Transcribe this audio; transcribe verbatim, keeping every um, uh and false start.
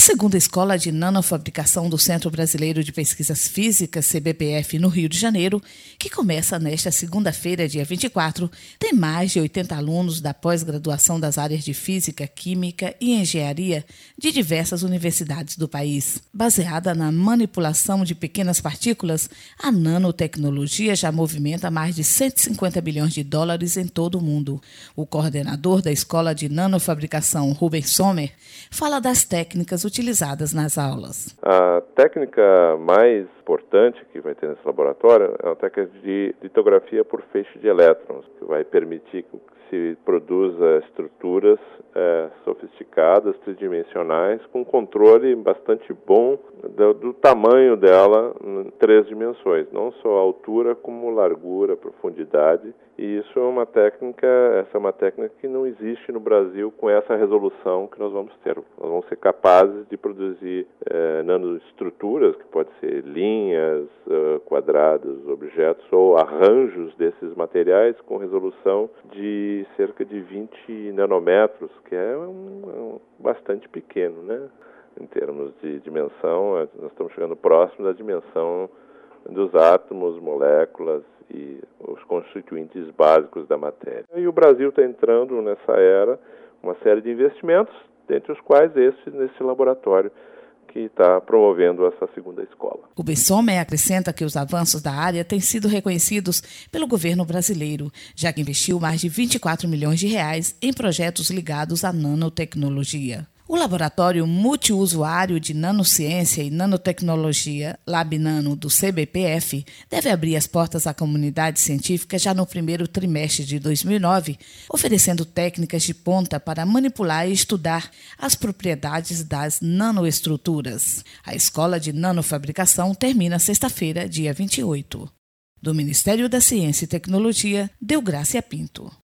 segunda Escola de Nanofabricação do Centro Brasileiro de Pesquisas Físicas, C B P F, no Rio de Janeiro, que começa nesta segunda-feira, dia vinte e quatro, tem mais de oitenta alunos da pós-graduação das áreas de Física, Química e Engenharia de diversas universidades do país. Baseada na manipulação de pequenas partículas, a nanotecnologia já movimenta mais de cento e cinquenta bilhões de dólares em todo o mundo. O coordenador da Escola de Nanofabricação, Rubens Sommer, fala das técnicas utilizadas nas aulas. A técnica mais importante que vai ter nesse laboratório é a técnica de litografia por feixe de elétrons, que vai permitir que se produza estruturas é, sofisticadas, tridimensionais, com controle bastante bom do, do tamanho dela em três dimensões, não só a altura como largura, profundidade. E isso é uma técnica, essa é uma técnica que não existe no Brasil com essa resolução que nós vamos ter. Nós vamos ser capazes de produzir é, nanoestruturas, que pode ser linhas, uh, quadrados, objetos ou arranjos desses materiais com resolução de cerca de vinte nanômetros, que é um, um, bastante pequeno, né? Em termos de dimensão, nós estamos chegando próximo da dimensão dos átomos, moléculas e os constituintes básicos da matéria. E o Brasil está entrando nessa era, uma série de investimentos, dentre os quais esse nesse laboratório que está promovendo essa segunda escola. O Sommer acrescenta que os avanços da área têm sido reconhecidos pelo governo brasileiro, já que investiu mais de vinte e quatro milhões de reais em projetos ligados à nanotecnologia. O Laboratório Multiusuário de Nanociência e Nanotecnologia, LabNano, do C B P F, deve abrir as portas à comunidade científica já no primeiro trimestre de dois mil e nove, oferecendo técnicas de ponta para manipular e estudar as propriedades das nanoestruturas. A Escola de Nanofabricação termina sexta-feira, dia vinte e oito. Do Ministério da Ciência e Tecnologia, Deugrácia Pinto.